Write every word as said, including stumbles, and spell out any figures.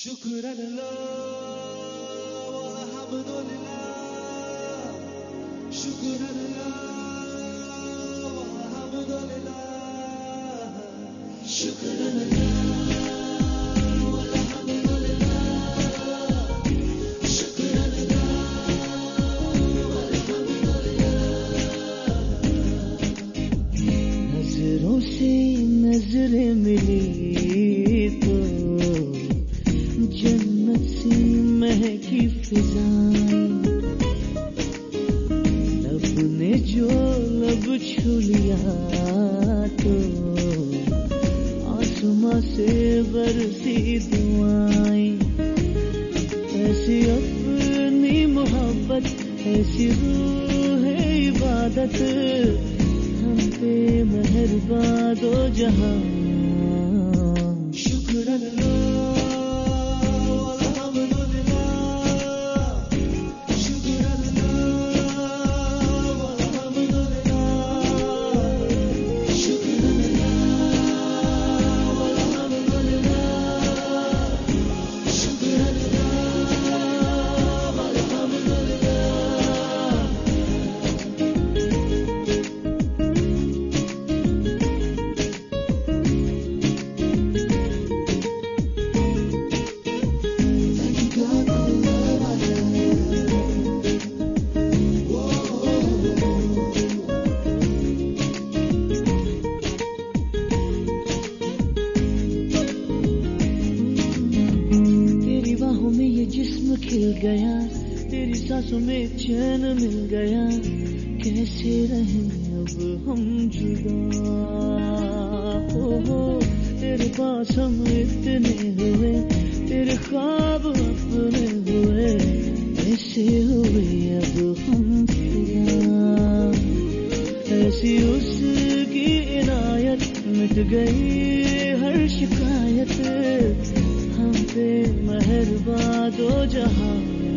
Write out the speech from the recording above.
شكرا لله والحمد لله شكرا لله والحمد لله شكرا لله والحمد لله شكرا لله والحمد لله नजरों से नजरें मिली तो जन्नत सी महकी फिजाएं लब ने जो लब छू लिया तो आसमां से बरसी दुआएं ऐसी अपनी मोहब्बत ऐसी रूह है इबादत हम पे मेहरबान दो जहां शुक्र अल्लाह खिल गया तेरी सांसों में चैन मिल गया कैसे रहें अब हम जुदा हो हो तेरे पास हम इतने हुए तेरे ख्वाब अपने हुए कैसे हुए अब हम फिदा ऐसी उसकी इनायत मिट गई हर शिकायत हम पे मेहरबान दो जहां